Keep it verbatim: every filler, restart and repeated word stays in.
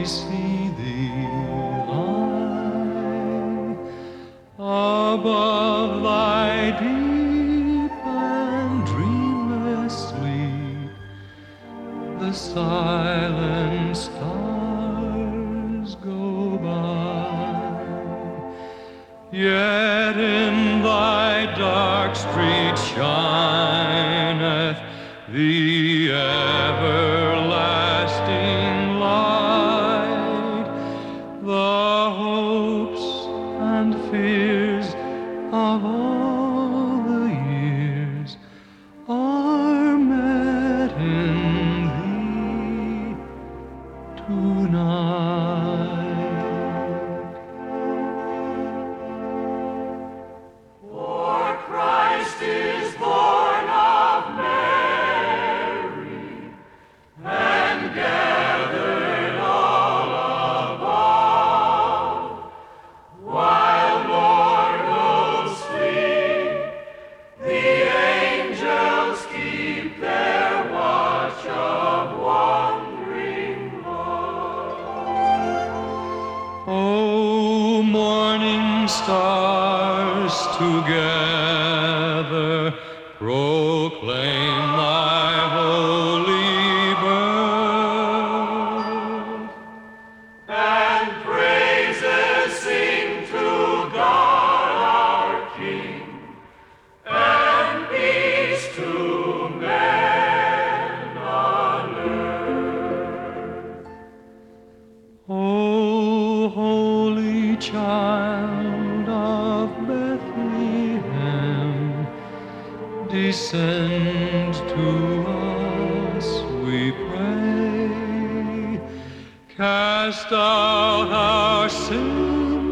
we see thee high above thy deep and dreamless sleep. The silent stars go by, yet in thy dark street shineth the everlasting light. The hopes and fears of all the years are met in thee tonight. For Christ is born of Mary, and gathered all above, while mortals sleep, the angels keep their watch of wondering love. O morning stars together proclaim thy holy birth, And praises sing to God our King, and peace to men on earth. O holy child of Bethlehem, descend to us, we pray. Cast out our sins